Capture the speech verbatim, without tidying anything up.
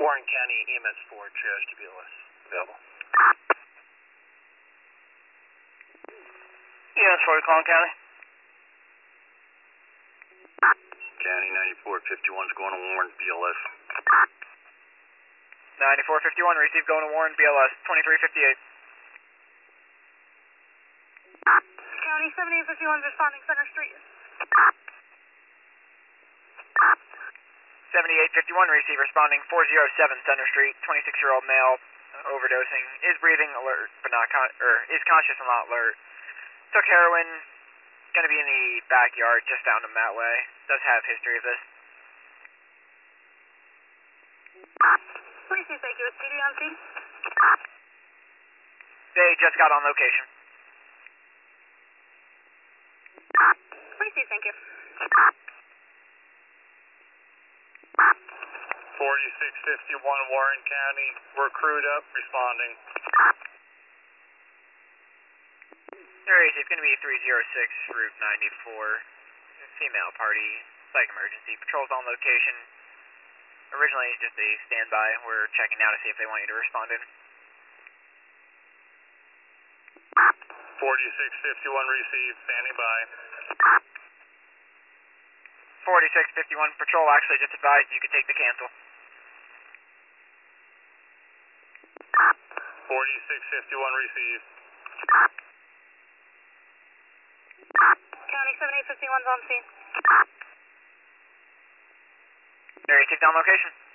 Warren County E M S four, triage to B L S. Available. E M S four to Clallam County. County ninety-four fifty-one is going to Warren, B L S. ninety-four fifty-one, receive going to Warren, B L S, twenty-three fifty-eight. County seventy-eight fifty-one is responding, Center Street. seventy-eight fifty-one, receive responding, four oh seven Center Street, twenty-six-year-old male, uh, overdosing, is breathing, alert, but not con or is conscious and not alert. Took heroin, going to be in the backyard, just found him that way. Does have history of this. Please do thank you. Is P D on scene? They just got on location. Please do thank you. forty-six fifty-one Warren County, we're crewed up, responding. There is, it's going to be three oh six Route ninety-four, female party, psych emergency. Patrol's on location. Originally just a standby. We're checking now to see if they want you to respond in. forty-six fifty-one received, standing by. forty-six fifty-one, patrol actually just advised you could take the cancel. forty-six fifty-one received. County seventy-eight fifty-one is on scene. Area, take down location.